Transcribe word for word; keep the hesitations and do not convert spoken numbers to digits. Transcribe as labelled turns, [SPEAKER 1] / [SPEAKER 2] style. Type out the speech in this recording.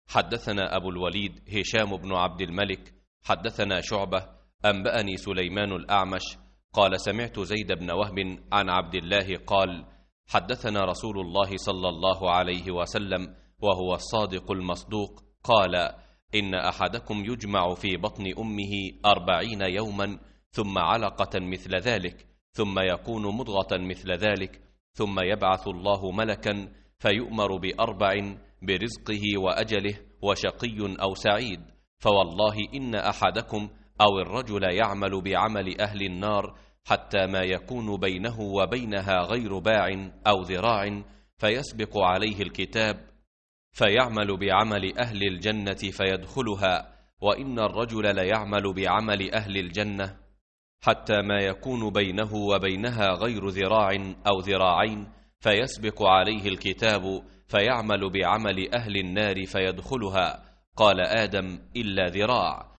[SPEAKER 1] حدثنا أبو الوليد هشام بن عبد الملك حدثنا شعبة أنبأني سليمان الأعمش قال سمعت زيد بن وهب عن عبد الله قال حدثنا رسول الله صلى الله عليه وسلم وهو الصادق المصدوق قال إن أحدكم يجمع في بطن أمه أربعين يوما ثم علقة مثل ذلك ثم يكون مضغة مثل ذلك ثم يبعث الله ملكا فيؤمر بأربع برزقه وأجله وشقي أو سعيد فوالله إن أحدكم أو الرجل يعمل بعمل أهل النار حتى ما يكون بينه وبينها غير باع أو ذراع فيسبق عليه الكتاب فيعمل بعمل أهل الجنة فيدخلها وإن الرجل ليعمل بعمل أهل الجنة حتى ما يكون بينه وبينها غير ذراع أو ذراعين فيسبق عليه الكتاب فيعمل بعمل أهل النار فيدخلها قال آدم إلا ذراع